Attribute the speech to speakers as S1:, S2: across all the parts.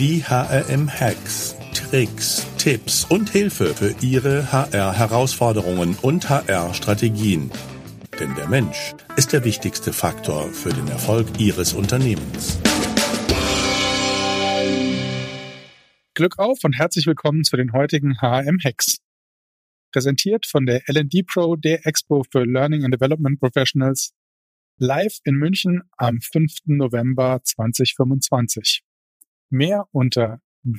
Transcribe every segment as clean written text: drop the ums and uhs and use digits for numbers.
S1: Die HRM-Hacks, Tricks, Tipps und Hilfe für Ihre HR-Herausforderungen und HR-Strategien. Denn der Mensch ist der wichtigste Faktor für den Erfolg Ihres Unternehmens.
S2: Glück auf und herzlich willkommen zu den heutigen HRM-Hacks. Präsentiert von der L&D Pro, der Expo für Learning and Development Professionals, live in München am 5. November 2025. Mehr unter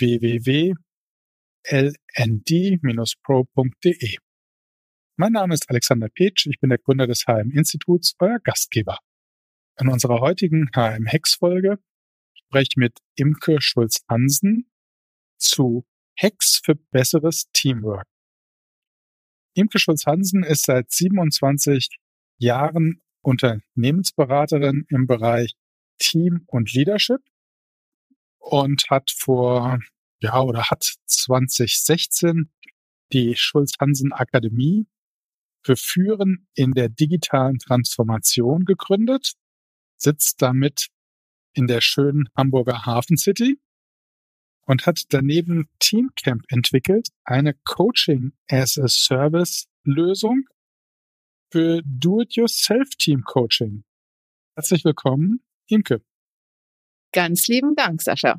S2: www.lnd-pro.de. Mein Name ist Alexander Petsch, ich bin der Gründer des HRM-Instituts, euer Gastgeber. In unserer heutigen HRM-Hacks-Folge spreche ich mit Imke Schulz-Hansen zu Hacks für besseres Teamwork. Imke Schulz-Hansen ist seit 27 Jahren Unternehmensberaterin im Bereich Team und Leadership und hat 2016 die Schulz-Hansen Akademie für Führen in der digitalen Transformation gegründet, sitzt damit in der schönen Hamburger Hafen City und hat daneben Teamcamp entwickelt, eine Coaching-as-a-Service-Lösung für Do-it-yourself-Team-Coaching. Herzlich willkommen, Imke.
S3: Ganz lieben Dank, Sascha.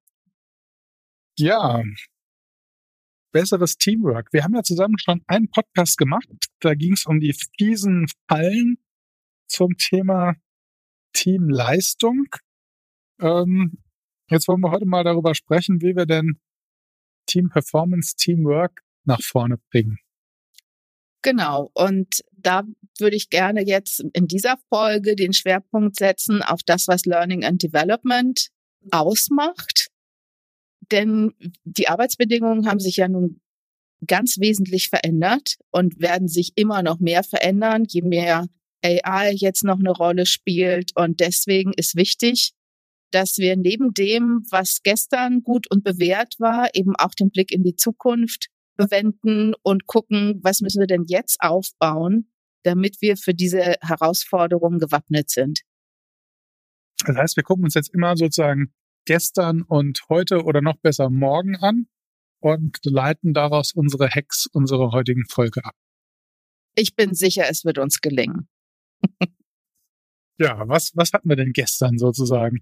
S2: Ja, besseres Teamwork. Wir haben ja zusammen schon einen Podcast gemacht. Da ging es um die fiesen Fallen zum Thema Teamleistung. Jetzt wollen wir heute mal darüber sprechen, wie wir denn Team Performance, Teamwork nach vorne bringen.
S3: Genau, und da würde ich gerne jetzt in dieser Folge den Schwerpunkt setzen auf das, was Learning and Development ausmacht. Denn die Arbeitsbedingungen haben sich ja nun ganz wesentlich verändert und werden sich immer noch mehr verändern, je mehr AI jetzt noch eine Rolle spielt. Und deswegen ist wichtig, dass wir neben dem, was gestern gut und bewährt war, eben auch den Blick in die Zukunft verwenden und gucken, was müssen wir denn jetzt aufbauen, damit wir für diese Herausforderungen gewappnet sind.
S2: Das heißt, wir gucken uns jetzt immer sozusagen gestern und heute oder noch besser morgen an und leiten daraus unsere Hacks, unsere heutigen Folge ab.
S3: Ich bin sicher, es wird uns gelingen.
S2: Ja, was hatten wir denn gestern sozusagen?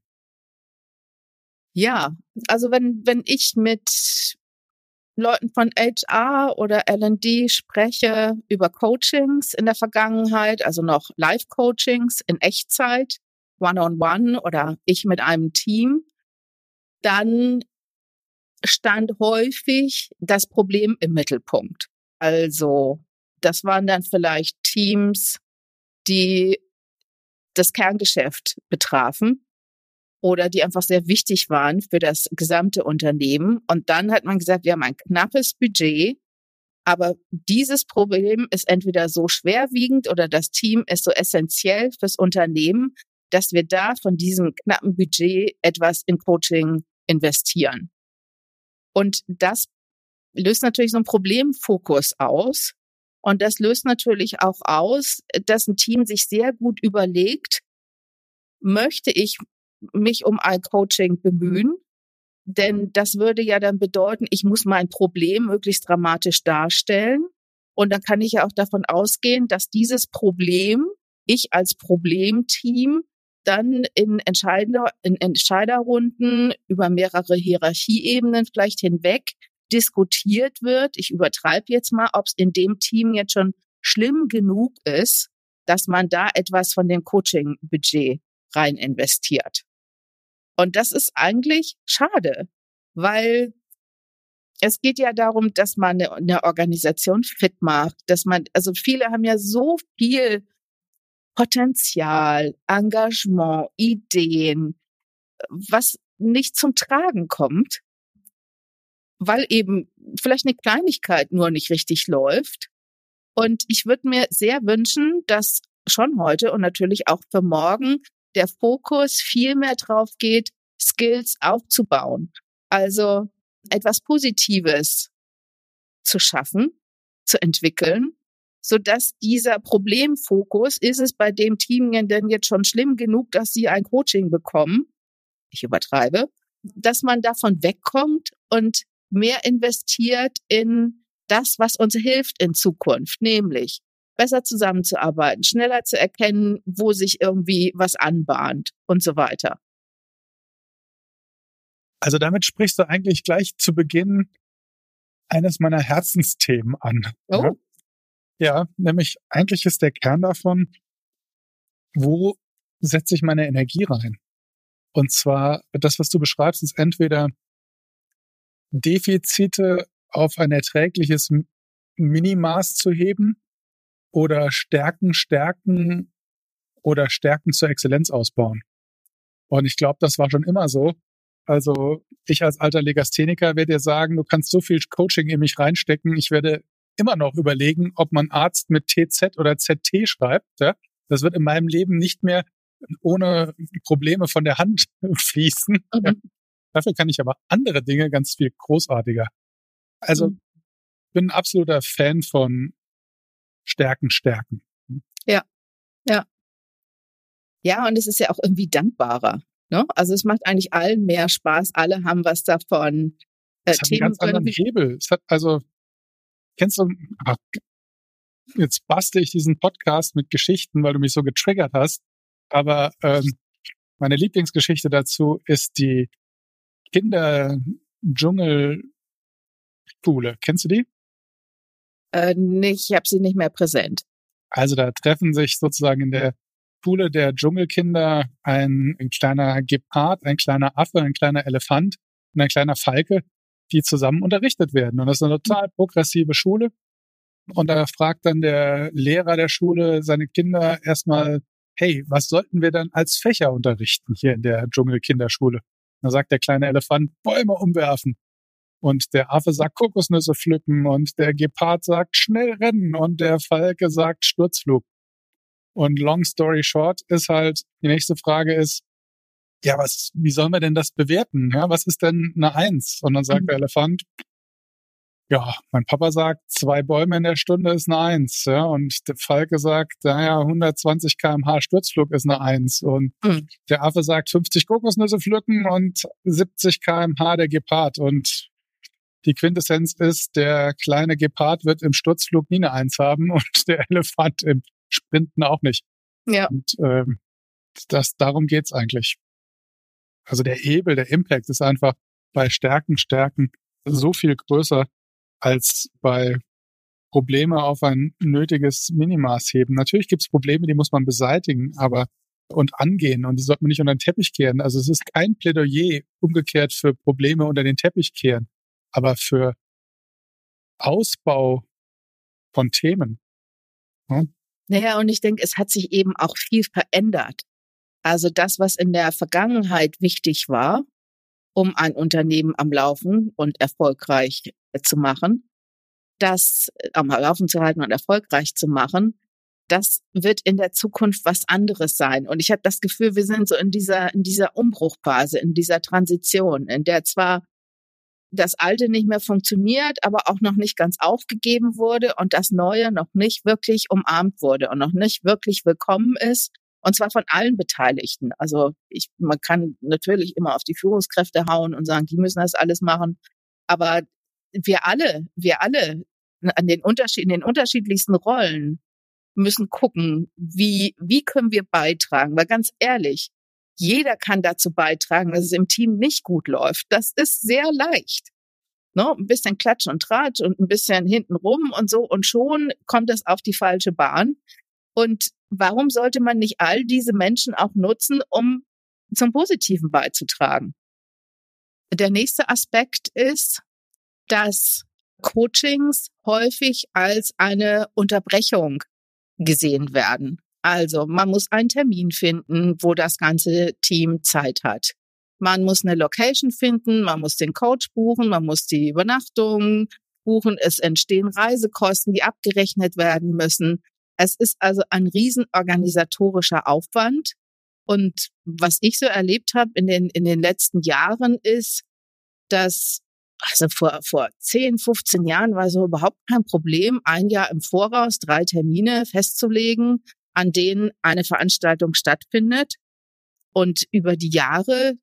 S3: Ja, also wenn ich mit Leuten von HR oder L&D spreche über Coachings in der Vergangenheit, also noch Live-Coachings in Echtzeit, One-on-One oder ich mit einem Team, dann stand häufig das Problem im Mittelpunkt. Also das waren dann vielleicht Teams, die das Kerngeschäft betrafen oder die einfach sehr wichtig waren für das gesamte Unternehmen. Und dann hat man gesagt, wir haben ein knappes Budget, aber dieses Problem ist entweder so schwerwiegend oder das Team ist so essentiell fürs Unternehmen, dass wir da von diesem knappen Budget etwas in Coaching investieren. Und das löst natürlich so einen Problemfokus aus. Und das löst natürlich auch aus, dass ein Team sich sehr gut überlegt, möchte ich mich um ein Coaching bemühen? Denn das würde ja dann bedeuten, ich muss mein Problem möglichst dramatisch darstellen. Und dann kann ich ja auch davon ausgehen, dass dieses Problem, ich als Problemteam, dann in Entscheiderrunden über mehrere Hierarchieebenen vielleicht hinweg diskutiert wird. Ich übertreibe jetzt mal, ob es in dem Team jetzt schon schlimm genug ist, dass man da etwas von dem Coaching-Budget rein investiert. Und das ist eigentlich schade, weil es geht ja darum, dass man eine Organisation fit macht, also viele haben ja so viel Potenzial, Engagement, Ideen, was nicht zum Tragen kommt, weil eben vielleicht eine Kleinigkeit nur nicht richtig läuft. Und ich würde mir sehr wünschen, dass schon heute und natürlich auch für morgen der Fokus viel mehr drauf geht, Skills aufzubauen. Also etwas Positives zu schaffen, zu entwickeln, sodass dieser Problemfokus, ist es bei dem Team denn jetzt schon schlimm genug, dass sie ein Coaching bekommen? Ich übertreibe. dass man davon wegkommt und mehr investiert in das, was uns hilft in Zukunft, nämlich besser zusammenzuarbeiten, schneller zu erkennen, wo sich irgendwie was anbahnt und so weiter.
S2: Also damit sprichst du eigentlich gleich zu Beginn eines meiner Herzensthemen an.
S3: Oh.
S2: Ja, nämlich eigentlich ist der Kern davon, wo setze ich meine Energie rein? Und zwar, das, was du beschreibst, ist entweder Defizite auf ein erträgliches Minimaß zu heben oder Stärken oder Stärken zur Exzellenz ausbauen. Und ich glaube, das war schon immer so. Also ich als alter Legastheniker werde dir sagen, du kannst so viel Coaching in mich reinstecken, ich werde immer noch überlegen, ob man Arzt mit TZ oder ZT schreibt. Ja? Das wird in meinem Leben nicht mehr ohne Probleme von der Hand fließen. Mhm. Ja? Dafür kann ich aber andere Dinge ganz viel großartiger. Also bin ein absoluter Fan von Stärken.
S3: Ja. Ja, und es ist ja auch irgendwie dankbarer. Ne? Also es macht eigentlich allen mehr Spaß. Alle haben was davon.
S2: Es hat einen ganz anderen Hebel. Es hat kennst du, jetzt bastel ich diesen Podcast mit Geschichten, weil du mich so getriggert hast. Aber meine Lieblingsgeschichte dazu ist die Kinder-Dschungel-Schule. Kennst du die?
S3: Ich habe sie nicht mehr präsent.
S2: Also da treffen sich sozusagen in der Schule der Dschungelkinder ein kleiner Gepard, ein kleiner Affe, ein kleiner Elefant und ein kleiner Falke, die zusammen unterrichtet werden. Und das ist eine total progressive Schule. Und da fragt dann der Lehrer der Schule seine Kinder erstmal, hey, was sollten wir dann als Fächer unterrichten hier in der Dschungelkinderschule? Da sagt der kleine Elefant, Bäume umwerfen. Und der Affe sagt Kokosnüsse pflücken und der Gepard sagt schnell rennen und der Falke sagt Sturzflug. Und long story short ist halt, die nächste Frage ist, ja, wie sollen wir denn das bewerten? Ja, was ist denn eine 1? Und dann sagt der Elefant, ja, mein Papa sagt, 2 Bäume in der Stunde ist eine 1. Ja, und der Falke sagt, naja, 120 km/h Sturzflug ist eine 1. Und der Affe sagt 50 Kokosnüsse pflücken und 70 km/h der Gepard. Und die Quintessenz ist, der kleine Gepard wird im Sturzflug nie eine 1 haben und der Elefant im Sprinten auch nicht.
S3: Ja.
S2: Und darum geht's eigentlich. Also der Hebel, der Impact ist einfach bei Stärken so viel größer als bei Probleme auf ein nötiges Minimaß heben. Natürlich gibt's Probleme, die muss man beseitigen, und angehen und die sollte man nicht unter den Teppich kehren. Also es ist kein Plädoyer umgekehrt für Probleme unter den Teppich kehren, aber für Ausbau von Themen. Ja?
S3: Naja, und ich denke, es hat sich eben auch viel verändert. Also das, was in der Vergangenheit wichtig war, um ein Unternehmen am Laufen und erfolgreich zu machen, das am Laufen zu halten und erfolgreich zu machen, das wird in der Zukunft was anderes sein. Und ich habe das Gefühl, wir sind so in dieser Umbruchphase, in dieser Transition, in der zwar das Alte nicht mehr funktioniert, aber auch noch nicht ganz aufgegeben wurde und das Neue noch nicht wirklich umarmt wurde und noch nicht wirklich willkommen ist. Und zwar von allen Beteiligten. Also man kann natürlich immer auf die Führungskräfte hauen und sagen, die müssen das alles machen. Aber wir alle in den unterschiedlichsten Rollen müssen gucken, wie können wir beitragen. Weil ganz ehrlich, jeder kann dazu beitragen, dass es im Team nicht gut läuft. Das ist sehr leicht. Ne? Ein bisschen Klatsch und Tratsch und ein bisschen hintenrum und so. Und schon kommt es auf die falsche Bahn. Und warum sollte man nicht all diese Menschen auch nutzen, um zum Positiven beizutragen? Der nächste Aspekt ist, dass Coachings häufig als eine Unterbrechung gesehen werden. Also man muss einen Termin finden, wo das ganze Team Zeit hat. Man muss eine Location finden, man muss den Coach buchen, man muss die Übernachtung buchen. Es entstehen Reisekosten, die abgerechnet werden müssen. Es ist also ein riesen organisatorischer Aufwand. Und was ich so erlebt habe in den letzten Jahren ist, dass also vor 10, 15 Jahren war so überhaupt kein Problem, ein Jahr im Voraus 3 Termine festzulegen, an denen eine Veranstaltung stattfindet. Und über die Jahre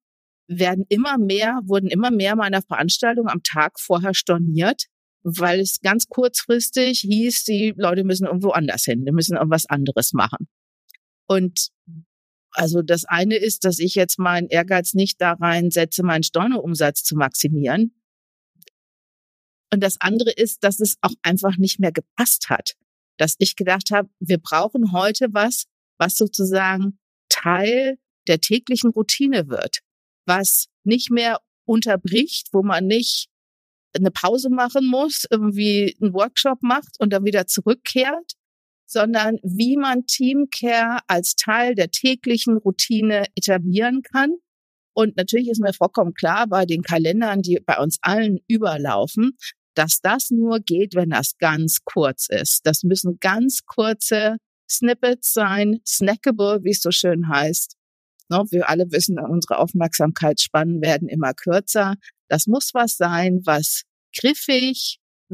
S3: wurden immer mehr meiner Veranstaltungen am Tag vorher storniert, weil es ganz kurzfristig hieß, die Leute müssen irgendwo anders hin, die müssen irgendwas anderes machen. Und also das eine ist, dass ich jetzt meinen Ehrgeiz nicht da reinsetze, meinen Stornoumsatz zu maximieren. Und das andere ist, dass es auch einfach nicht mehr gepasst hat. Dass ich gedacht habe, wir brauchen heute was sozusagen Teil der täglichen Routine wird. Was nicht mehr unterbricht, wo man nicht eine Pause machen muss, irgendwie einen Workshop macht und dann wieder zurückkehrt, sondern wie man Teamcare als Teil der täglichen Routine etablieren kann. Und natürlich ist mir vollkommen klar bei den Kalendern, die bei uns allen überlaufen, dass das nur geht, wenn das ganz kurz ist. Das müssen ganz kurze Snippets sein, snackable, wie es so schön heißt. Wir alle wissen, unsere Aufmerksamkeitsspannen werden immer kürzer. Das muss was sein, was griffig,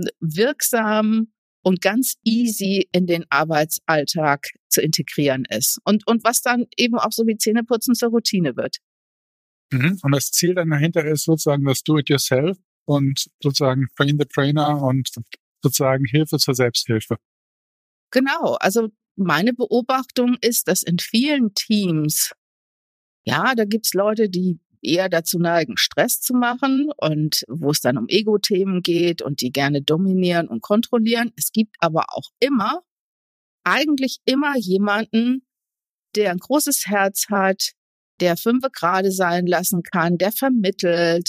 S3: wirksam und ganz easy in den Arbeitsalltag zu integrieren ist. Und was dann eben auch so wie Zähneputzen zur Routine wird.
S2: Und das Ziel dann dahinter ist sozusagen das Do-it-yourself und sozusagen Train the Trainer und sozusagen Hilfe zur Selbsthilfe.
S3: Genau, also meine Beobachtung ist, dass in vielen Teams, ja, da gibt's Leute, die eher dazu neigen, Stress zu machen und wo es dann um Ego-Themen geht und die gerne dominieren und kontrollieren. Es gibt aber auch eigentlich immer jemanden, der ein großes Herz hat, der 5 gerade sein lassen kann, der vermittelt,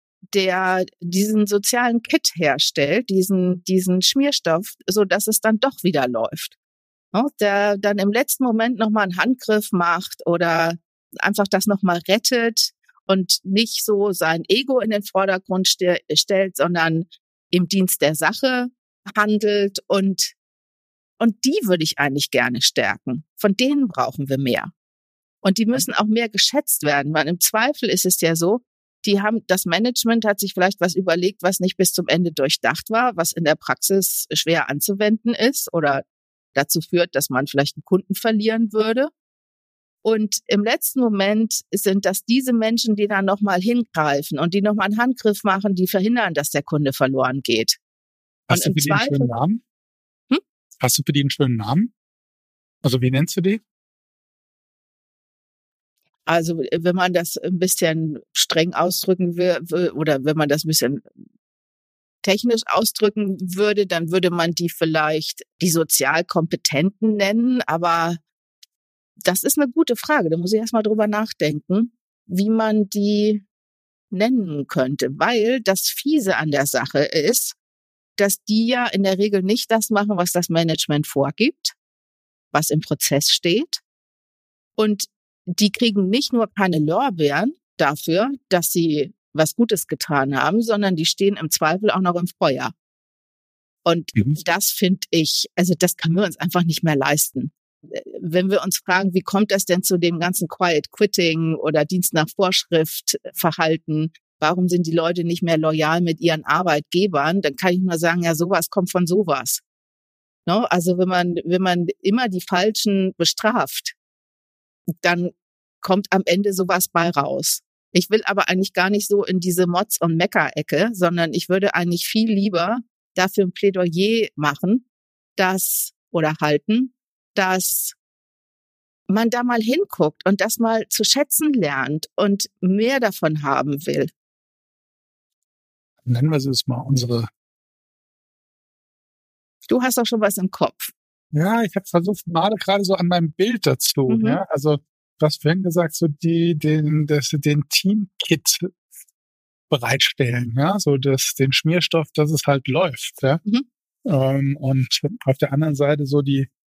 S3: der diesen sozialen Kit herstellt, diesen Schmierstoff, so dass es dann doch wieder läuft. Der dann im letzten Moment nochmal einen Handgriff macht oder einfach das nochmal rettet und nicht so sein Ego in den Vordergrund stellt, sondern im Dienst der Sache handelt und die würde ich eigentlich gerne stärken. Von denen brauchen wir mehr. Und die müssen auch mehr geschätzt werden, weil im Zweifel ist es ja so, das Management hat sich vielleicht was überlegt, was nicht bis zum Ende durchdacht war, was in der Praxis schwer anzuwenden ist oder dazu führt, dass man vielleicht einen Kunden verlieren würde. Und im letzten Moment sind das diese Menschen, die dann nochmal hingreifen und die nochmal einen Handgriff machen, die verhindern, dass der Kunde verloren geht.
S2: Hast du für die einen schönen Namen? Hast du für die einen schönen Namen? Also wie nennst du die?
S3: Also wenn man das ein bisschen streng ausdrücken will oder wenn man das ein bisschen technisch ausdrücken würde, dann würde man die vielleicht die Sozialkompetenten nennen, aber das ist eine gute Frage. Da muss ich erst mal drüber nachdenken, wie man die nennen könnte, weil das Fiese an der Sache ist, dass die ja in der Regel nicht das machen, was das Management vorgibt, was im Prozess steht. Und die kriegen nicht nur keine Lorbeeren dafür, dass sie was Gutes getan haben, sondern die stehen im Zweifel auch noch im Feuer. Und das finde ich, also das können wir uns einfach nicht mehr leisten. Wenn wir uns fragen, wie kommt das denn zu dem ganzen Quiet Quitting oder Dienst nach Vorschrift Verhalten? Warum sind die Leute nicht mehr loyal mit ihren Arbeitgebern? Dann kann ich nur sagen, ja, sowas kommt von sowas. No? Also wenn man immer die Falschen bestraft, dann kommt am Ende sowas bei raus. Ich will aber eigentlich gar nicht so in diese Motz- und Mecker-Ecke, sondern ich würde eigentlich viel lieber dafür ein Plädoyer machen, halten, dass man da mal hinguckt und das mal zu schätzen lernt und mehr davon haben will.
S2: Nennen wir es mal unsere.
S3: Du hast doch schon was im Kopf.
S2: Ja, ich habe versucht, mal gerade so an meinem Bild dazu. Ja, also du hast vorhin gesagt, so den Team-Kit bereitstellen, ja, so den Schmierstoff, dass es halt läuft, ja. Und auf der anderen Seite so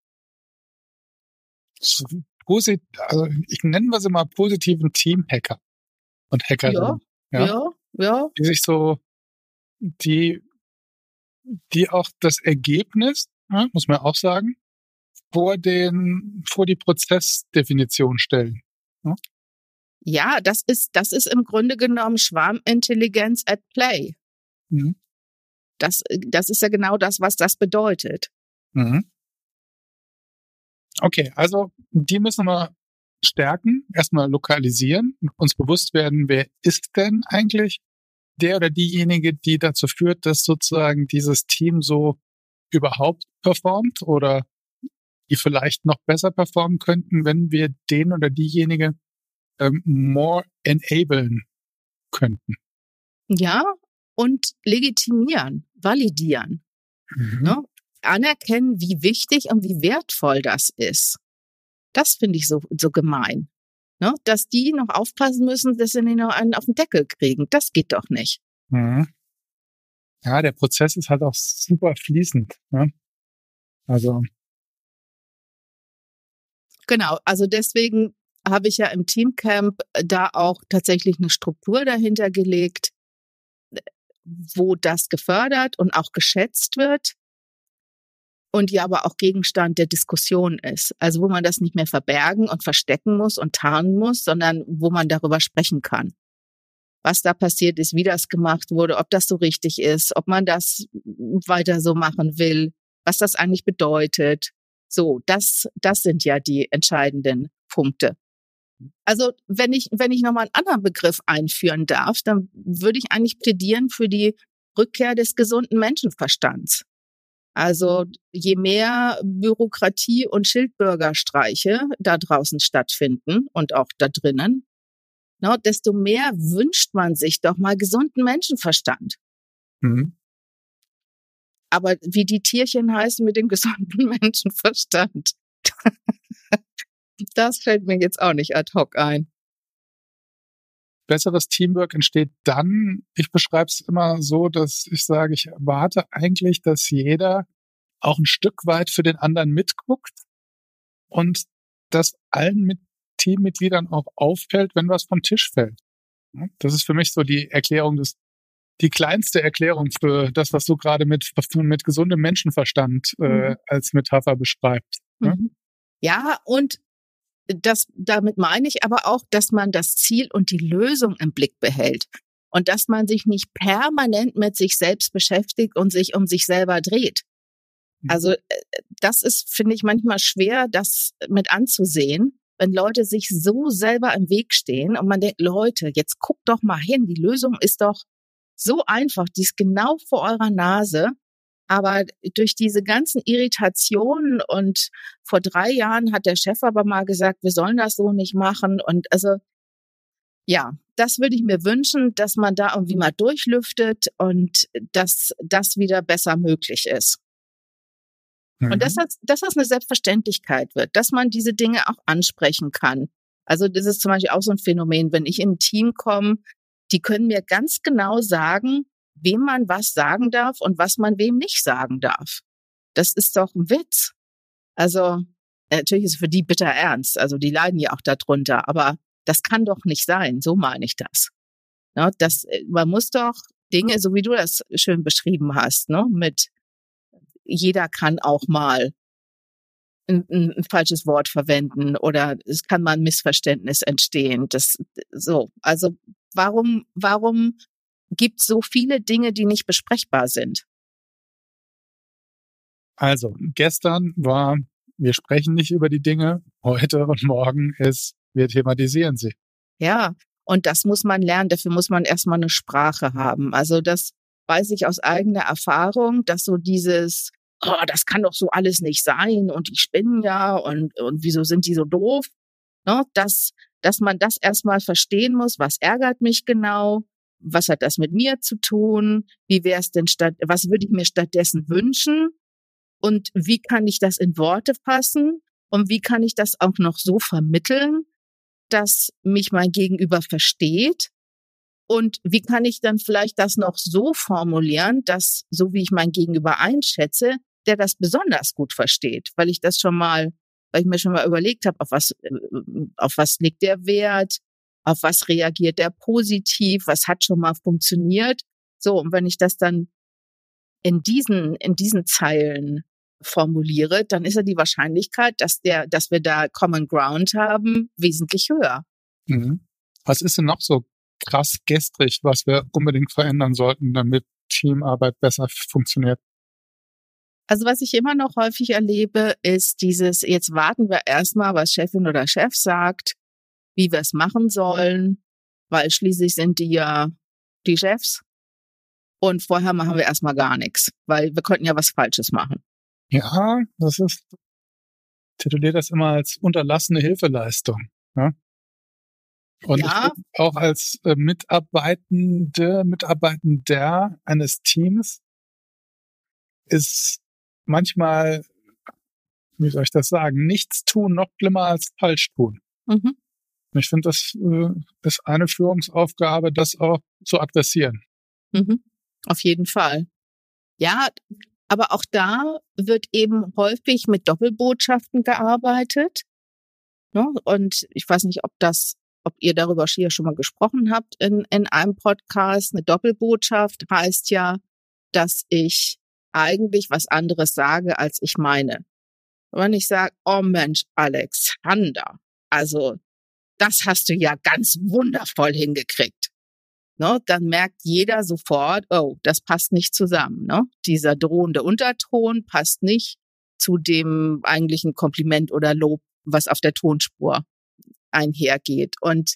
S2: also ich nenne wir sie mal positiven Team-Hacker und Hackerinnen.
S3: Ja.
S2: Die sich so, die auch das Ergebnis, ja, muss man auch sagen, vor die Prozessdefinition stellen. Ja?
S3: Ja, das ist im Grunde genommen Schwarmintelligenz at play. Das ist ja genau das, was das bedeutet.
S2: Okay, also die müssen wir Stärken erstmal lokalisieren, uns bewusst werden, wer ist denn eigentlich der oder diejenige, die dazu führt, dass sozusagen dieses Team so überhaupt performt oder die vielleicht noch besser performen könnten, wenn wir den oder diejenige more enablen könnten.
S3: Ja, und legitimieren, validieren, ne? Anerkennen, wie wichtig und wie wertvoll das ist. Das finde ich so gemein, ne? Dass die noch aufpassen müssen, dass sie nicht noch einen auf den Deckel kriegen. Das geht doch nicht.
S2: Mhm. Ja, der Prozess ist halt auch super fließend, ne? Also.
S3: Genau, also deswegen habe ich ja im Teamcamp da auch tatsächlich eine Struktur dahinter gelegt, wo das gefördert und auch geschätzt wird und ja aber auch Gegenstand der Diskussion ist. Also wo man das nicht mehr verbergen und verstecken muss und tarnen muss, sondern wo man darüber sprechen kann. Was da passiert ist, wie das gemacht wurde, ob das so richtig ist, ob man das weiter so machen will, was das eigentlich bedeutet. So, das sind ja die entscheidenden Punkte. Also wenn ich nochmal einen anderen Begriff einführen darf, dann würde ich eigentlich plädieren für die Rückkehr des gesunden Menschenverstands. Also je mehr Bürokratie und Schildbürgerstreiche da draußen stattfinden und auch da drinnen, ne, desto mehr wünscht man sich doch mal gesunden Menschenverstand.
S2: Mhm.
S3: Aber wie die Tierchen heißen mit dem gesunden Menschenverstand, das fällt mir jetzt auch nicht ad hoc ein.
S2: Besseres Teamwork entsteht dann, ich beschreibe es immer so, dass ich sage, ich erwarte eigentlich, dass jeder auch ein Stück weit für den anderen mitguckt und dass allen Teammitgliedern auch auffällt, wenn was vom Tisch fällt. Das ist für mich so die kleinste Erklärung für das, was du gerade mit gesundem Menschenverstand als Metapher beschreibst.
S3: Mhm. Ja, und damit meine ich aber auch, dass man das Ziel und die Lösung im Blick behält und dass man sich nicht permanent mit sich selbst beschäftigt und sich um sich selber dreht. Also das ist, finde ich, manchmal schwer, das mit anzusehen, wenn Leute sich so selber im Weg stehen und man denkt, Leute, jetzt guckt doch mal hin, die Lösung ist doch so einfach, die ist genau vor eurer Nase. Aber durch diese ganzen Irritationen und vor 3 Jahren hat der Chef aber mal gesagt, wir sollen das so nicht machen. Und also, ja, das würde ich mir wünschen, dass man da irgendwie mal durchlüftet und dass das wieder besser möglich ist.
S2: Mhm.
S3: Und dass das eine Selbstverständlichkeit wird, dass man diese Dinge auch ansprechen kann. Also das ist zum Beispiel auch so ein Phänomen, wenn ich in ein Team komme, die können mir ganz genau sagen, wem man was sagen darf und was man wem nicht sagen darf. Das ist doch ein Witz. Also natürlich ist es für die bitter ernst. Also die leiden ja auch darunter. Aber das kann doch nicht sein. So meine ich das. Ja, man muss doch Dinge, so wie du das schön beschrieben hast, ne, mit jeder kann auch mal ein falsches Wort verwenden oder es kann mal ein Missverständnis entstehen. Also warum gibt es so viele Dinge, die nicht besprechbar sind?
S2: Also, gestern war, wir sprechen nicht über die Dinge, heute und morgen ist, wir thematisieren sie.
S3: Ja, und das muss man lernen, dafür muss man erstmal eine Sprache haben. Also das weiß ich aus eigener Erfahrung, dass so dieses, oh, das kann doch so alles nicht sein und die spinnen ja und wieso sind die so doof, ne? Dass man das erstmal verstehen muss, was ärgert mich genau, was hat das mit mir zu tun, wie wäre es denn was würde ich mir stattdessen wünschen und wie kann ich das in Worte fassen und wie kann ich das auch noch so vermitteln, dass mich mein Gegenüber versteht und wie kann ich dann vielleicht das noch so formulieren, dass, so wie ich mein Gegenüber einschätze, der das besonders gut versteht, weil ich mir schon mal überlegt habe, auf was legt der Wert, auf was reagiert der positiv, was hat schon mal funktioniert. So, und wenn ich das dann in diesen Zeilen formuliere, dann ist ja die Wahrscheinlichkeit, dass wir da Common Ground haben, wesentlich höher.
S2: Mhm. Was ist denn noch so krass gestrig, was wir unbedingt verändern sollten, damit Teamarbeit besser funktioniert?
S3: Also was ich immer noch häufig erlebe, ist dieses, jetzt warten wir erstmal, was Chefin oder Chef sagt, wie wir es machen sollen, weil schließlich sind die ja die Chefs. Und vorher machen wir erstmal gar nichts, weil wir könnten ja was Falsches machen.
S2: Ja, tituliert das immer als unterlassene Hilfeleistung. Ja? Und
S3: Ja.
S2: ich auch als Mitarbeitender eines Teams ist manchmal, wie soll ich das sagen, nichts tun noch schlimmer als falsch tun.
S3: Mhm.
S2: Und ich finde, das ist eine Führungsaufgabe, das auch zu adressieren.
S3: Mhm. Auf jeden Fall. Ja, aber auch da wird eben häufig mit Doppelbotschaften gearbeitet. Ne? Und ich weiß nicht, ob ihr darüber hier schon mal gesprochen habt in einem Podcast. Eine Doppelbotschaft heißt ja, dass ich eigentlich was anderes sage, als ich meine. Wenn ich sage, oh Mensch, Alexander, also das hast du ja ganz wundervoll hingekriegt. Ne, dann merkt jeder sofort, oh, das passt nicht zusammen. Ne? Dieser drohende Unterton passt nicht zu dem eigentlichen Kompliment oder Lob, was auf der Tonspur einhergeht. Und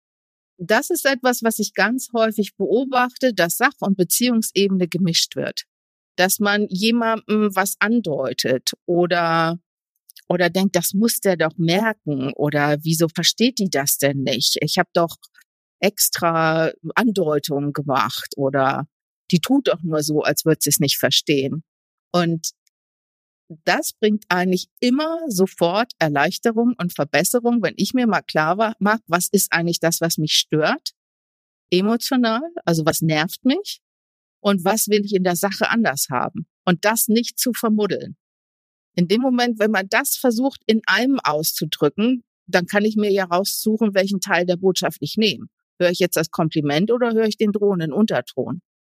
S3: das ist etwas, was ich ganz häufig beobachte, dass Sach- und Beziehungsebene gemischt wird. Dass man jemandem was andeutet oder denkt, das muss der doch merken oder wieso versteht die das denn nicht? Ich habe doch extra Andeutungen gemacht oder die tut doch nur so, als würde sie es nicht verstehen. Und das bringt eigentlich immer sofort Erleichterung und Verbesserung, wenn ich mir mal klar mache, was ist eigentlich das, was mich stört, emotional, also was nervt mich und was will ich in der Sache anders haben und das nicht zu vermuddeln. In dem Moment, wenn man das versucht, in einem auszudrücken, dann kann ich mir ja raussuchen, welchen Teil der Botschaft ich nehme. Höre ich jetzt das Kompliment oder höre ich den drohenden Unterton?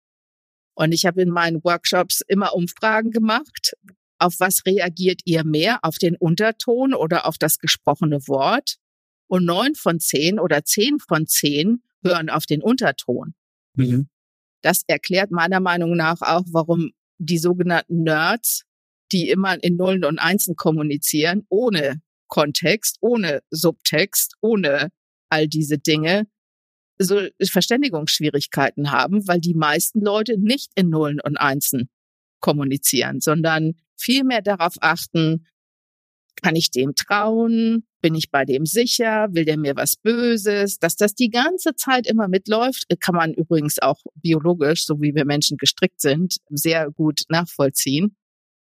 S3: Und ich habe in meinen Workshops immer Umfragen gemacht. Auf was reagiert ihr mehr? Auf den Unterton oder auf das gesprochene Wort? Und 9 von 10 oder 10 von 10 hören auf den Unterton.
S2: Mhm.
S3: Das erklärt meiner Meinung nach auch, warum die sogenannten Nerds, die immer in Nullen und Einsen kommunizieren, ohne Kontext, ohne Subtext, ohne all diese Dinge, so Verständigungsschwierigkeiten haben, weil die meisten Leute nicht in Nullen und Einsen kommunizieren, sondern viel mehr darauf achten, kann ich dem trauen? Bin ich bei dem sicher? Will der mir was Böses? Dass das die ganze Zeit immer mitläuft, kann man übrigens auch biologisch, so wie wir Menschen gestrickt sind, sehr gut nachvollziehen.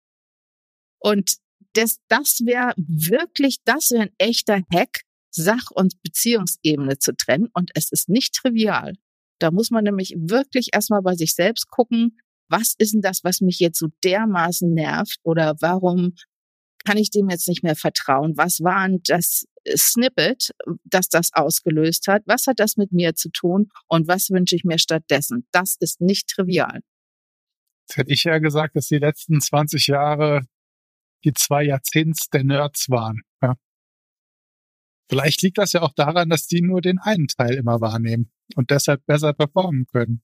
S3: Und das wäre ein echter Hack, Sach- und Beziehungsebene zu trennen. Und es ist nicht trivial. Da muss man nämlich wirklich erstmal bei sich selbst gucken, was ist denn das, was mich jetzt so dermaßen nervt? Oder warum kann ich dem jetzt nicht mehr vertrauen? Was war denn das Snippet, das das ausgelöst hat? Was hat das mit mir zu tun? Und was wünsche ich mir stattdessen? Das ist nicht trivial.
S2: Jetzt hätte ich ja gesagt, dass die letzten 20 Jahre die 2 Jahrzehnte der Nerds waren. Ja. Vielleicht liegt das ja auch daran, dass die nur den einen Teil immer wahrnehmen und deshalb besser performen können.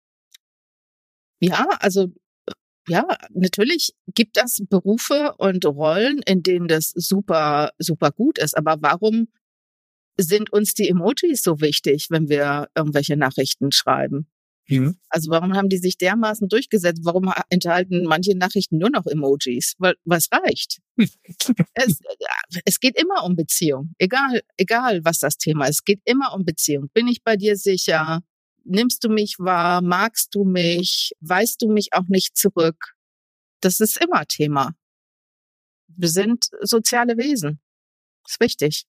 S3: Ja, also ja, natürlich gibt es Berufe und Rollen, in denen das super, super gut ist. Aber warum sind uns die Emojis so wichtig, wenn wir irgendwelche Nachrichten schreiben?
S2: Mhm.
S3: Also warum haben die sich dermaßen durchgesetzt? Warum enthalten manche Nachrichten nur noch Emojis? Weil was reicht? Es geht immer um Beziehung. Egal was das Thema ist. Es geht immer um Beziehung. Bin ich bei dir sicher? Nimmst du mich wahr? Magst du mich? Weist du mich auch nicht zurück? Das ist immer Thema. Wir sind soziale Wesen. Das ist wichtig.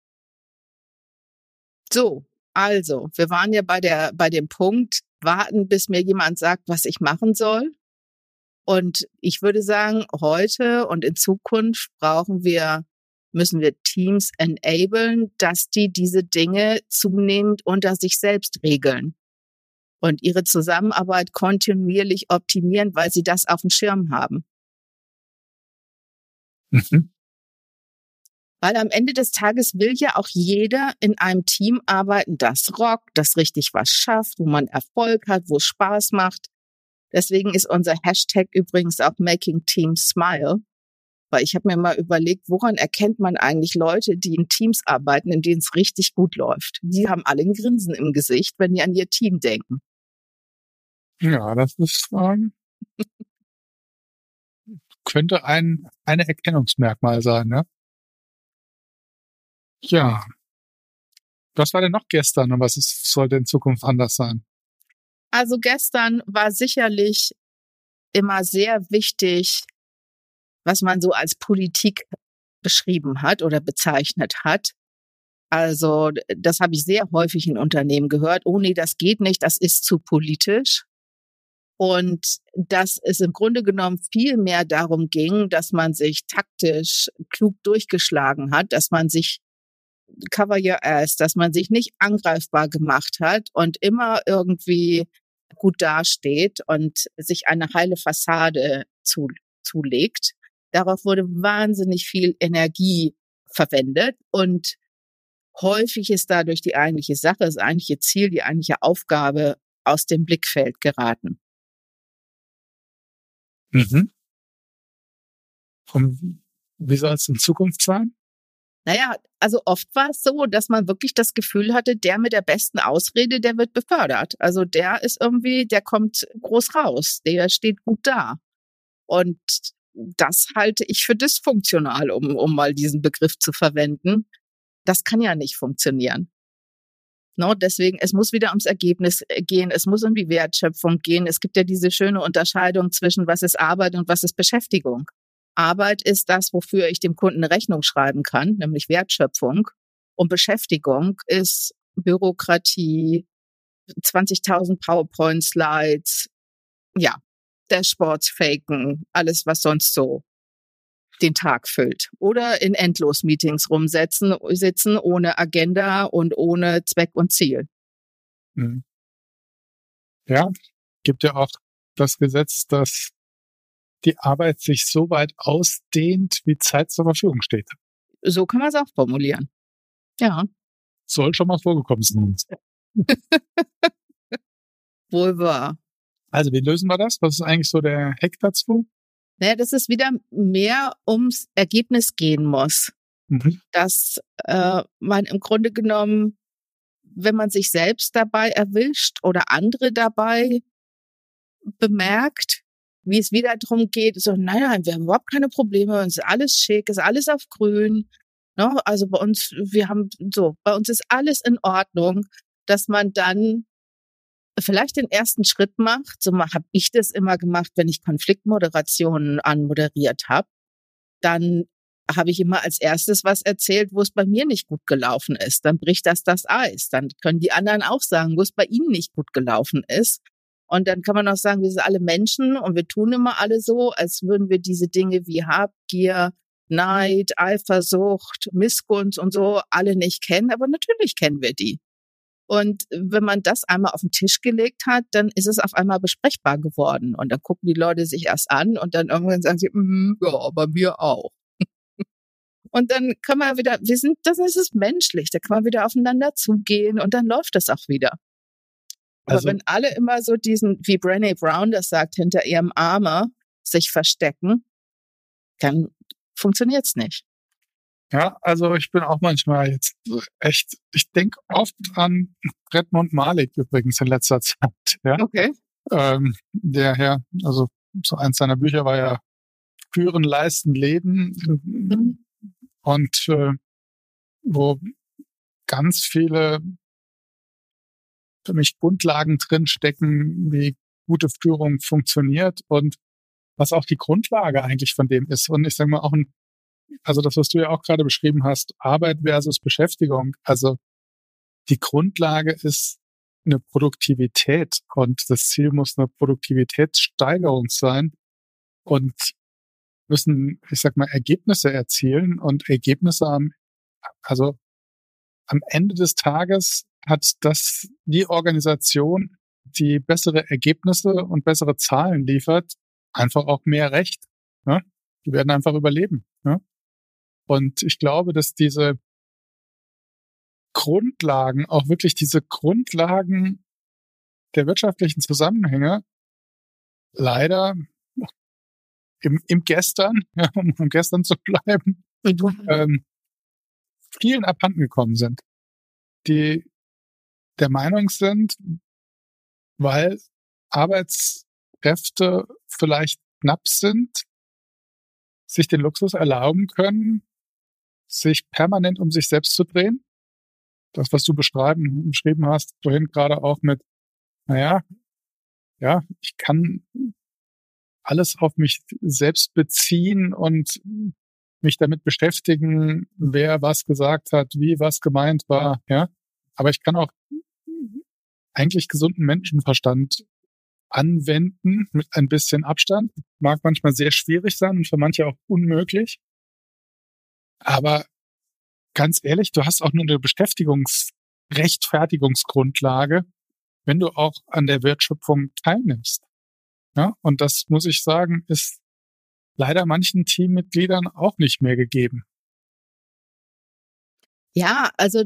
S3: So, also, wir waren ja bei dem Punkt, warten, bis mir jemand sagt, was ich machen soll. Und ich würde sagen, heute und in Zukunft müssen wir Teams enablen, dass die diese Dinge zunehmend unter sich selbst regeln und ihre Zusammenarbeit kontinuierlich optimieren, weil sie das auf dem Schirm haben.
S2: Mhm.
S3: Weil am Ende des Tages will ja auch jeder in einem Team arbeiten, das rockt, das richtig was schafft, wo man Erfolg hat, wo es Spaß macht. Deswegen ist unser Hashtag übrigens auch Making Teams Smile. Weil ich habe mir mal überlegt, woran erkennt man eigentlich Leute, die in Teams arbeiten, in denen es richtig gut läuft? Die haben alle ein Grinsen im Gesicht, wenn die an ihr Team denken.
S2: Ja, das ist könnte eine Erkennungsmerkmal sein, ne? Ja. Was war denn noch gestern und sollte in Zukunft anders sein?
S3: Also gestern war sicherlich immer sehr wichtig, was man so als Politik beschrieben hat oder bezeichnet hat. Also das habe ich sehr häufig in Unternehmen gehört. Oh nee, das geht nicht, das ist zu politisch. Und dass es im Grunde genommen viel mehr darum ging, dass man sich taktisch klug durchgeschlagen hat, dass man sich cover your ass, dass man sich nicht angreifbar gemacht hat und immer irgendwie gut dasteht und sich eine heile Fassade zulegt. Darauf wurde wahnsinnig viel Energie verwendet und häufig ist dadurch die eigentliche Sache, das eigentliche Ziel, die eigentliche Aufgabe aus dem Blickfeld geraten.
S2: Mhm. Und wie soll es in Zukunft sein?
S3: Naja, also oft war es so, dass man wirklich das Gefühl hatte, der mit der besten Ausrede, der wird befördert. Also der ist irgendwie, der kommt groß raus, der steht gut da. Und das halte ich für dysfunktional, um mal diesen Begriff zu verwenden. Das kann ja nicht funktionieren. No, deswegen, es muss wieder ums Ergebnis gehen, es muss um die Wertschöpfung gehen. Es gibt ja diese schöne Unterscheidung zwischen, was ist Arbeit und was ist Beschäftigung. Arbeit ist das, wofür ich dem Kunden eine Rechnung schreiben kann, nämlich Wertschöpfung. Und Beschäftigung ist Bürokratie, 20.000 PowerPoint-Slides, ja, Dashboards faken, alles, was sonst so den Tag füllt. Oder in Endlos-Meetings sitzen ohne Agenda und ohne Zweck und Ziel.
S2: Mhm. Ja, gibt ja auch das Gesetz, dass die Arbeit sich so weit ausdehnt, wie Zeit zur Verfügung steht.
S3: So kann man es auch formulieren. Ja.
S2: Soll schon mal vorgekommen sein.
S3: Wohl wahr.
S2: Also, wie lösen wir das? Was ist eigentlich so der Hack dazu?
S3: Naja, dass es wieder mehr ums Ergebnis gehen muss.
S2: Mhm.
S3: Dass man im Grunde genommen, wenn man sich selbst dabei erwischt oder andere dabei bemerkt, wie es wieder darum geht, so, naja, wir haben überhaupt keine Probleme, uns ist alles schick, ist alles auf grün. Ne? Also bei uns ist alles in Ordnung, dass man dann vielleicht den ersten Schritt macht. So habe ich das immer gemacht, wenn ich Konfliktmoderationen anmoderiert habe. Dann habe ich immer als erstes was erzählt, wo es bei mir nicht gut gelaufen ist. Dann bricht das Eis. Dann können die anderen auch sagen, wo es bei ihnen nicht gut gelaufen ist. Und dann kann man auch sagen, wir sind alle Menschen und wir tun immer alle so, als würden wir diese Dinge wie Habgier, Neid, Eifersucht, Missgunst und so alle nicht kennen. Aber natürlich kennen wir die. Und wenn man das einmal auf den Tisch gelegt hat, dann ist es auf einmal besprechbar geworden. Und dann gucken die Leute sich erst an und dann irgendwann sagen sie, ja, bei mir auch. Und dann kann man wieder, das ist es menschlich, da kann man wieder aufeinander zugehen und dann läuft das auch wieder. Aber wenn alle immer so wie Brené Brown das sagt, hinter ihrem Arme sich verstecken, dann funktioniert's nicht.
S2: Ja, also ich bin auch manchmal jetzt echt, ich denke oft an Redmond Malik übrigens in letzter Zeit. Ja?
S3: Okay.
S2: Der Herr, also so eins seiner Bücher war ja Führen, Leisten, Leben.
S3: Mhm.
S2: Und wo ganz viele für mich Grundlagen drin stecken, wie gute Führung funktioniert und was auch die Grundlage eigentlich von dem ist. Und ich sage mal auch also das, was du ja auch gerade beschrieben hast, Arbeit versus Beschäftigung. Also die Grundlage ist eine Produktivität und das Ziel muss eine Produktivitätssteigerung sein und müssen, ich sag mal, Ergebnisse erzielen und Ergebnisse am Ende des Tages hat die Organisation, die bessere Ergebnisse und bessere Zahlen liefert, einfach auch mehr Recht. Ne? Die werden einfach überleben. Ne? Und ich glaube, dass diese Grundlagen, auch wirklich diese Grundlagen der wirtschaftlichen Zusammenhänge leider im Gestern, ja, um im Gestern zu bleiben, vielen abhanden gekommen sind, die der Meinung sind, weil Arbeitskräfte vielleicht knapp sind, sich den Luxus erlauben können, sich permanent um sich selbst zu drehen. Das, was du beschrieben hast, vorhin gerade auch mit, ich kann alles auf mich selbst beziehen und mich damit beschäftigen, wer was gesagt hat, wie was gemeint war, ja. Aber ich kann auch eigentlich gesunden Menschenverstand anwenden mit ein bisschen Abstand. Mag manchmal sehr schwierig sein und für manche auch unmöglich. Aber ganz ehrlich, du hast auch nur eine Rechtfertigungsgrundlage, wenn du auch an der Wertschöpfung teilnimmst. Ja, und das, muss ich sagen, ist leider manchen Teammitgliedern auch nicht mehr gegeben.
S3: Ja, also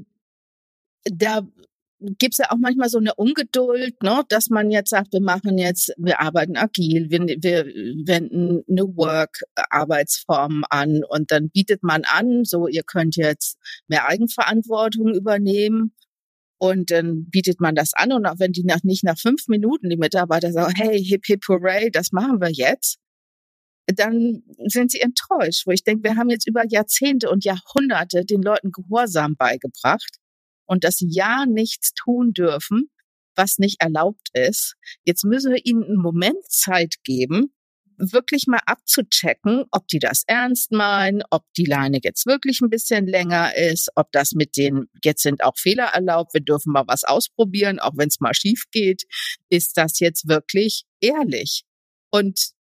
S3: da gibt's ja auch manchmal so eine Ungeduld, ne, dass man jetzt sagt, wir arbeiten agil, wir wenden eine Work-Arbeitsform an und dann bietet man an, so ihr könnt jetzt mehr Eigenverantwortung übernehmen und dann bietet man das an und auch wenn nicht nach 5 Minuten die Mitarbeiter sagen, hey, hip, hip, hooray, das machen wir jetzt, dann sind sie enttäuscht, wo ich denke, wir haben jetzt über Jahrzehnte und Jahrhunderte den Leuten Gehorsam beigebracht und dass sie ja nichts tun dürfen, was nicht erlaubt ist. Jetzt müssen wir ihnen einen Moment Zeit geben, wirklich mal abzuchecken, ob die das ernst meinen, ob die Leine jetzt wirklich ein bisschen länger ist, ob das mit denen, jetzt sind auch Fehler erlaubt, wir dürfen mal was ausprobieren, auch wenn es mal schief geht. Ist das jetzt wirklich ehrlich? Und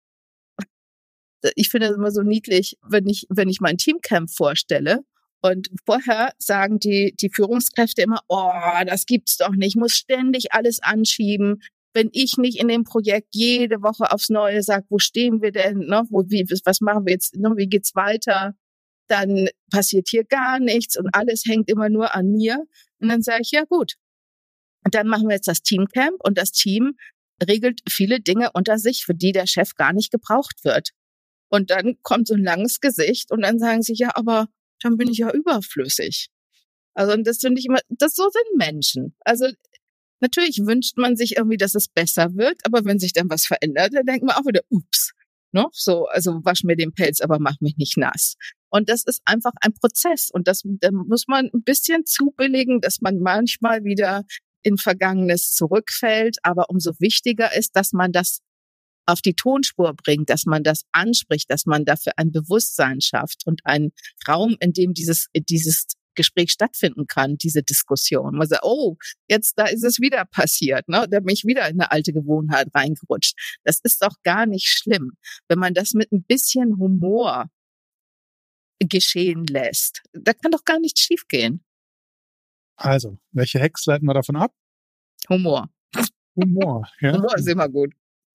S3: ich finde es immer so niedlich, wenn ich mein Teamcamp vorstelle und vorher sagen die Führungskräfte immer, oh, das gibt's doch nicht, ich muss ständig alles anschieben. Wenn ich nicht in dem Projekt jede Woche aufs Neue sage, wo stehen wir denn, ne? Was machen wir jetzt, ne? Wie geht's weiter? Dann passiert hier gar nichts und alles hängt immer nur an mir. Und dann sage ich, ja gut, und dann machen wir jetzt das Teamcamp und das Team regelt viele Dinge unter sich, für die der Chef gar nicht gebraucht wird. Und dann kommt so ein langes Gesicht und dann sagen sie, ja, aber dann bin ich ja überflüssig. Also, und das finde ich immer, so sind Menschen. Also, natürlich wünscht man sich irgendwie, dass es besser wird, aber wenn sich dann was verändert, dann denkt man auch wieder, ups, ne? So, also wasch mir den Pelz, aber mach mich nicht nass. Und das ist einfach ein Prozess und da muss man ein bisschen zubilligen, dass man manchmal wieder in Vergangenes zurückfällt, aber umso wichtiger ist, dass man das auf die Tonspur bringt, dass man das anspricht, dass man dafür ein Bewusstsein schafft und einen Raum, in dem dieses Gespräch stattfinden kann, diese Diskussion. Man sagt, oh, jetzt, da ist es wieder passiert, ne? Da bin ich wieder in eine alte Gewohnheit reingerutscht. Das ist doch gar nicht schlimm, wenn man das mit ein bisschen Humor geschehen lässt. Da kann doch gar nichts schiefgehen.
S2: Also, welche Hacks leiten wir davon ab?
S3: Humor,
S2: ja.
S3: Humor ist immer gut.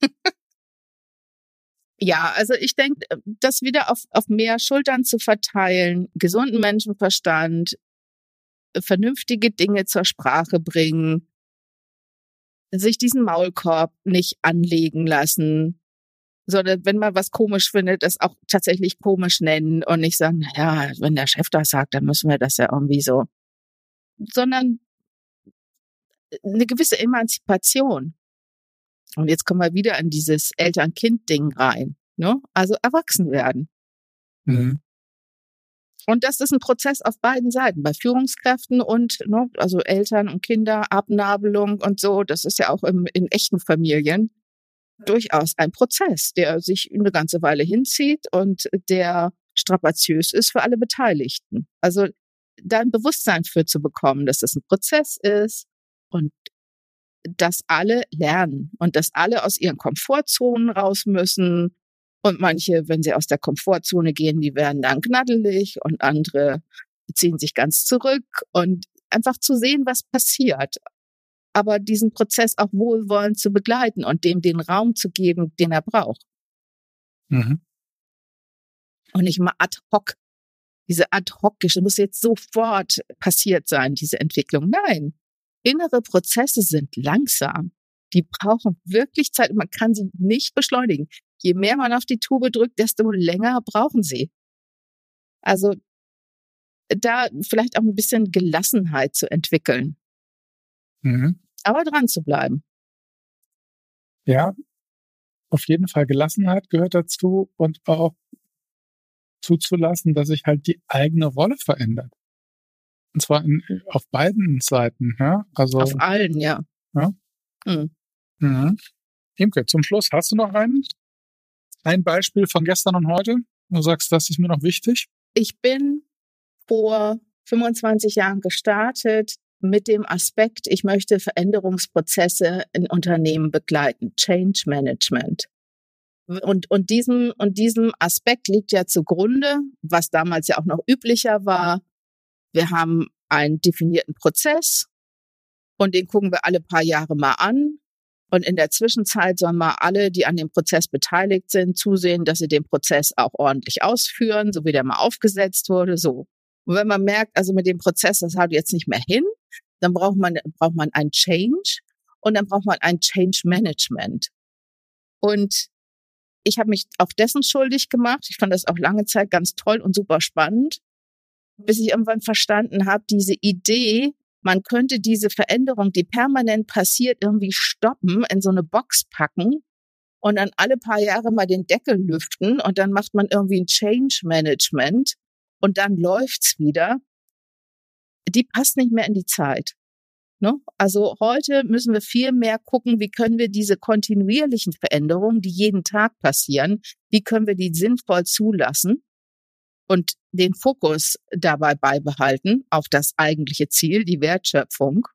S3: Ja, also ich denke, das wieder auf mehr Schultern zu verteilen, gesunden Menschenverstand, vernünftige Dinge zur Sprache bringen, sich diesen Maulkorb nicht anlegen lassen, sondern wenn man was komisch findet, das auch tatsächlich komisch nennen und nicht sagen, naja, wenn der Chef das sagt, dann müssen wir das ja irgendwie so, sondern eine gewisse Emanzipation. Und jetzt kommen wir wieder in dieses Eltern-Kind-Ding rein, ne? Also erwachsen werden.
S2: Mhm.
S3: Und das ist ein Prozess auf beiden Seiten, bei Führungskräften und, ne, also Eltern und Kinder, Abnabelung und so. Das ist ja auch in echten Familien durchaus ein Prozess, der sich eine ganze Weile hinzieht und der strapaziös ist für alle Beteiligten. Also da ein Bewusstsein für zu bekommen, dass das ein Prozess ist und dass alle lernen und dass alle aus ihren Komfortzonen raus müssen. Und manche, wenn sie aus der Komfortzone gehen, die werden dann gnaddelig und andere ziehen sich ganz zurück und einfach zu sehen, was passiert. Aber diesen Prozess auch wohlwollend zu begleiten und dem den Raum zu geben, den er braucht.
S2: Mhm.
S3: Und nicht mal ad hoc. Diese ad hoc, das muss jetzt sofort passiert sein, diese Entwicklung. Nein. Innere Prozesse sind langsam. Die brauchen wirklich Zeit und man kann sie nicht beschleunigen. Je mehr man auf die Tube drückt, desto länger brauchen sie. Also da vielleicht auch ein bisschen Gelassenheit zu entwickeln, aber dran zu bleiben.
S2: Ja, auf jeden Fall Gelassenheit gehört dazu und auch zuzulassen, dass sich halt die eigene Rolle verändert. Und zwar auf beiden Seiten. Ja? Also,
S3: Auf allen, ja.
S2: Ja. Imke, zum Schluss, hast du noch ein Beispiel von gestern und heute? Du sagst, das ist mir noch wichtig.
S3: Ich bin vor 25 Jahren gestartet mit dem Aspekt, ich möchte Veränderungsprozesse in Unternehmen begleiten, Change Management. Und diesem Aspekt liegt ja zugrunde, was damals ja auch noch üblicher war. Wir haben einen definierten Prozess und den gucken wir alle paar Jahre mal an. Und in der Zwischenzeit sollen mal alle, die an dem Prozess beteiligt sind, zusehen, dass sie den Prozess auch ordentlich ausführen, so wie der mal aufgesetzt wurde, so. Und wenn man merkt, also mit dem Prozess, das haut jetzt nicht mehr hin, dann braucht man ein Change und dann braucht man ein Change Management. Und ich habe mich auch dessen schuldig gemacht. Ich fand das auch lange Zeit ganz toll und super spannend, bis ich irgendwann verstanden habe, diese Idee, man könnte diese Veränderung, die permanent passiert, irgendwie stoppen, in so eine Box packen und dann alle paar Jahre mal den Deckel lüften und dann macht man irgendwie ein Change Management und dann läuft's wieder. Die passt nicht mehr in die Zeit. Ne? Also heute müssen wir viel mehr gucken, wie können wir diese kontinuierlichen Veränderungen, die jeden Tag passieren, wie können wir die sinnvoll zulassen und den Fokus dabei beibehalten auf das eigentliche Ziel, die Wertschöpfung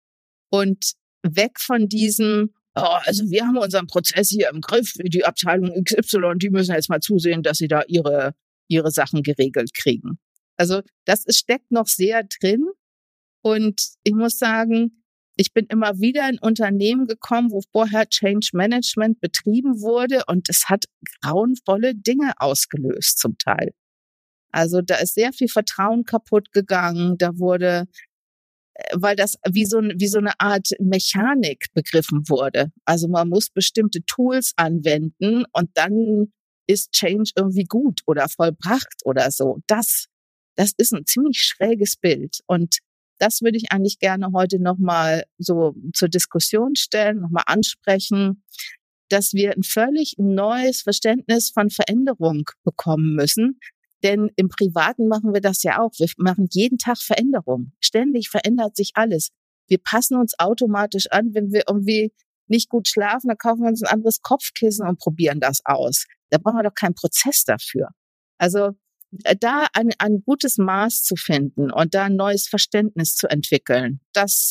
S3: und weg von diesem, also wir haben unseren Prozess hier im Griff, die Abteilung XY, die müssen jetzt mal zusehen, dass sie da ihre Sachen geregelt kriegen. Also das steckt noch sehr drin und ich muss sagen, ich bin immer wieder in Unternehmen gekommen, wo vorher Change Management betrieben wurde und es hat grauenvolle Dinge ausgelöst zum Teil. Also da ist sehr viel Vertrauen kaputt gegangen. Da wurde, weil das wie so eine Art Mechanik begriffen wurde. Also man muss bestimmte Tools anwenden und dann ist Change irgendwie gut oder vollbracht oder so. Das ist ein ziemlich schräges Bild. Und das würde ich eigentlich gerne heute nochmal so zur Diskussion stellen, nochmal ansprechen, dass wir ein völlig neues Verständnis von Veränderung bekommen müssen. Denn im Privaten machen wir das ja auch. Wir machen jeden Tag Veränderungen. Ständig verändert sich alles. Wir passen uns automatisch an, wenn wir irgendwie nicht gut schlafen, dann kaufen wir uns ein anderes Kopfkissen und probieren das aus. Da brauchen wir doch keinen Prozess dafür. Also da ein gutes Maß zu finden und da ein neues Verständnis zu entwickeln,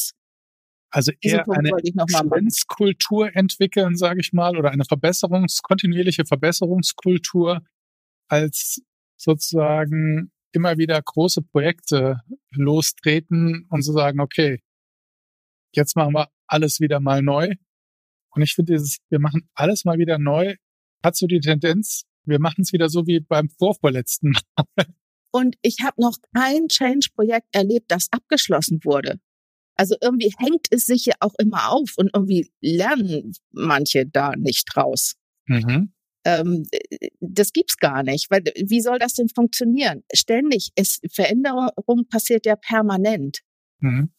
S2: also eher eine Exzellenzkultur entwickeln, sage ich mal, oder eine kontinuierliche Verbesserungskultur, als sozusagen immer wieder große Projekte lostreten und so sagen, okay, jetzt machen wir alles wieder mal neu. Und ich finde wir machen alles mal wieder neu, hat so die Tendenz, wir machen es wieder so wie beim vorvorletzten Mal.
S3: Und ich habe noch kein Change-Projekt erlebt, das abgeschlossen wurde. Also irgendwie hängt es sich ja auch immer auf und irgendwie lernen manche da nicht draus. Das gibt's gar nicht, weil wie soll das denn funktionieren? Ständig Veränderung passiert ja permanent. Und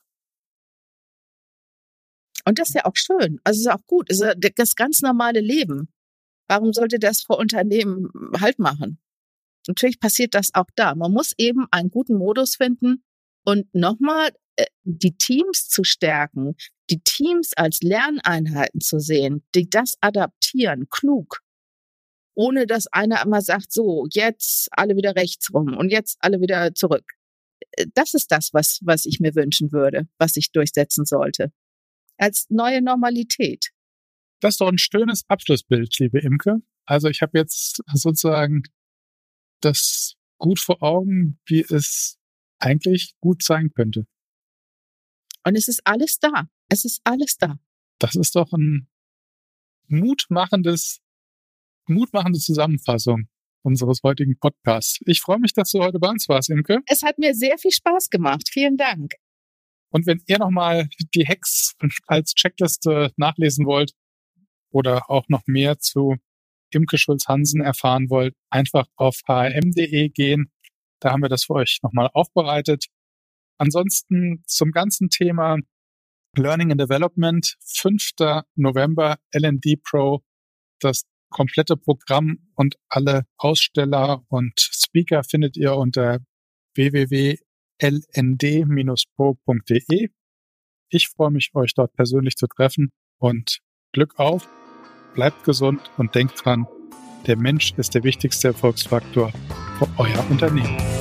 S3: das ist ja auch schön. Also ist auch gut. Es ist das ganz normale Leben. Warum sollte das vor Unternehmen Halt machen? Natürlich passiert das auch da. Man muss eben einen guten Modus finden und nochmal die Teams zu stärken, die Teams als Lerneinheiten zu sehen, die das adaptieren, klug. Ohne dass einer immer sagt, so, jetzt alle wieder rechts rum und jetzt alle wieder zurück. Das ist das, was ich mir wünschen würde, was sich durchsetzen sollte. Als neue Normalität.
S2: Das ist doch ein schönes Abschlussbild, liebe Imke. Also ich habe jetzt sozusagen das gut vor Augen, wie es eigentlich gut sein könnte.
S3: Und es ist alles da. Es ist alles da.
S2: Das ist doch eine mutmachende Zusammenfassung unseres heutigen Podcasts. Ich freue mich, dass du heute bei uns warst, Imke.
S3: Es hat mir sehr viel Spaß gemacht. Vielen Dank.
S2: Und wenn ihr nochmal die Hacks als Checkliste nachlesen wollt oder auch noch mehr zu Imke Schulz-Hansen erfahren wollt, einfach auf hrm.de gehen. Da haben wir das für euch nochmal aufbereitet. Ansonsten zum ganzen Thema Learning and Development, 5. November, L&D Pro, das komplette Programm und alle Aussteller und Speaker findet ihr unter www.lnd-pro.de. Ich freue mich, euch dort persönlich zu treffen und Glück auf, bleibt gesund und denkt dran, der Mensch ist der wichtigste Erfolgsfaktor für euer Unternehmen.